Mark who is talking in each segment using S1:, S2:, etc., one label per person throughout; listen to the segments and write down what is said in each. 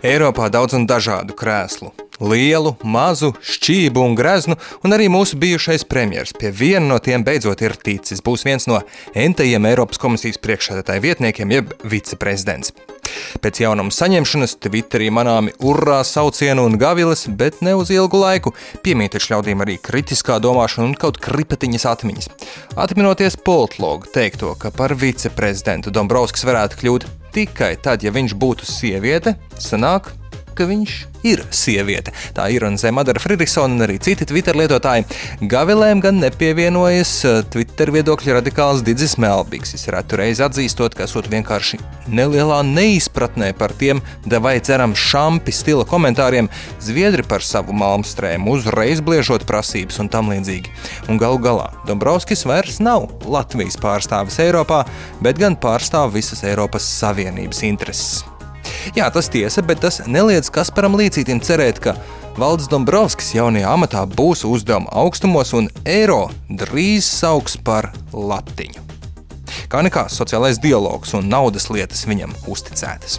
S1: Eiropā daudz un dažādu krēslu. Lielu, mazu, šķību un greznu, un arī mūsu bijušais premjers pie viena no tiem beidzot ir ticis. Būs viens no entajiem Eiropas komisijas priekšsēdētāja vietniekiem, jeb viceprezidents. Pēc jaunuma saņemšanas Twitterī manāmi urrā saucienu un gaviles, bet ne uz ilgu laiku. Piemīt taču ļaudīm arī kritiskā domāšana un kaut kripatiņas atmiņas. Atminoties politologu teikto, ka par viceprezidentu Dombrovskis varētu kļūt tikai tad, ja viņš būtu sieviete, sanāk, ka viņš ir sieviete. Tā ironizē Madara Fridriksona un arī citi Twitter lietotāji. Gavilēm gan nepievienojas Twitter viedokļa radikāls Didzis Melbīgs. Viņš retu reizi atzīstot, ka esot vienkārši nelielā neizpratnē par tiem devai ceram šampi stila komentāriem, zviedri par savu Malmstrēmu uzreiz bliežot prasības un tam līdzīgi. Un galu galā Dombrovskis vairs nav Latvijas pārstāvis Eiropā, bet gan pārstāv visas Eiropas Savienības intereses. Jā, tas tiesa, bet tas neliedz Kasparam Līcītim cerēt, ka Valdis Dombrovskis jaunajā amatā būs uzdevuma augstumos un eiro drīz sauks par latiņu. Kā nekā sociālais dialogs un naudas lietas viņam uzticētas.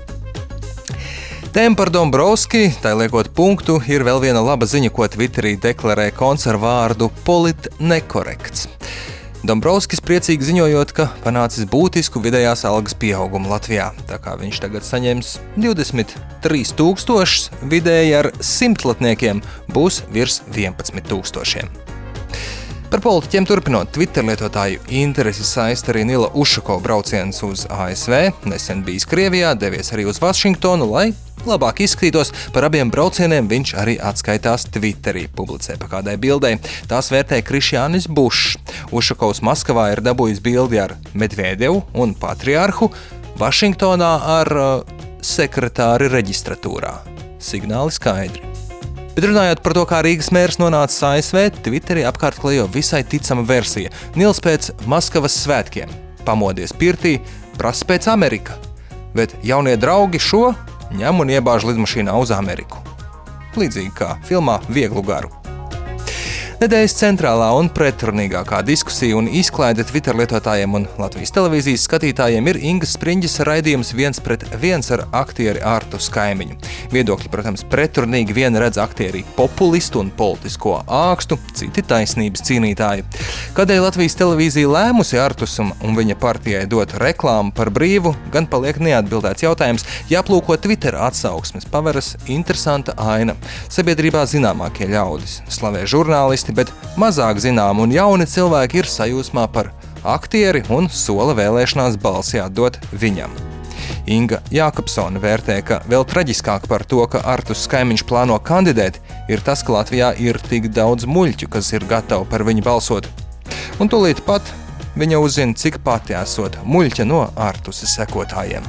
S1: Tēma par Dombrovski, tai liekot punktu, ir vēl viena laba ziņa, ko Twitterī deklarē konservārdu politnekorekts. Dombrovskis priecīgi ziņojot, ka panācis būtisku vidējās algas pieaugumu Latvijā, tā kā viņš tagad saņems 23 000, vidēji ar simtlatniekiem būs virs 11 000. Par politiķiem turpinot, Twitter lietotāju interesi saista arī Nila Ušakova brauciens uz ASV, nesen bijis Krievijā, devies arī uz Vašingtonu, lai labāk izskatītos. Par abiem braucieniem viņš arī atskaitās Twitterī, publicē pa kādai bildei. Tās vērtē Krišjānis Bušs. Ušakovs Maskavā ir dabūjis bildi ar Medvedevu un patriarhu, Vašingtonā ar sekretāri reģistratūrā. Signāli skaidri. Bet runājot par to, kā Rīgas mērs nonācis ASV, Twitterī apkārt klejo visai ticama versija. Nils pēc Maskavas svētkiem pamodies pirtī, prasa pēc Amerika. Bet jaunie draugi šo ņem un iebāž lidmašīnā uz Ameriku. Līdzīgi kā filmā Vieglu garu. Nedēļas centrālā un pretrunīgākā diskusija un izklaide Twitter lietotājiem un Latvijas televīzijas skatītājiem ir Ingas Spriņģes raidījums 1-1 ar aktieri Artu Skaimiņu. Viedokļi, protams, pretrunīgi, viena redz aktieri populistu un politisko ākstu, citi taisnības cīnītāji. Kādēļ Latvijas televīzija lēmusi Artusam un viņa partijai dot reklāmu par brīvu, gan paliek neatbildēts jautājums. Jāplūko Twitter atsauksmes, paveras interesanta aina. Sabiedrībā zināmākie ļaudis slavē žurnālisti, bet mazāk zinām un jauni cilvēki ir sajūsmā par aktieri un sola vēlēšanās balsi atdot viņam. Inga Jākapsone vērtē, ka vēl traģiskāk par to, ka Artus Skaimiņš plāno kandidēt, ir tas, ka Latvijā ir tik daudz muļķu, kas ir gatavi par viņu balsot. Un tūlīt pat viņa uzzina, cik pati esot muļķa no Artusa sekotājiem.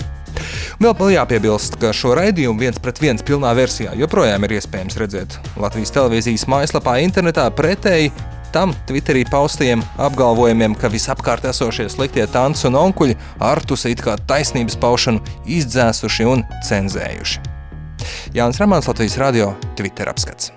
S1: Vēl jāpiebilst, ka šo raidījumu 1-1 pilnā versijā joprojām ir iespējams redzēt Latvijas televīzijas mājaslapā internetā pretēji tam Twitterī paustajiem apgalvojumiem, ka visapkārt esošie sliktie tanci un onkuļi Artusa it kā taisnības paušanu izdzēsuši un cenzējuši. Jānis Ramāns, Latvijas radio, Twitter apskats.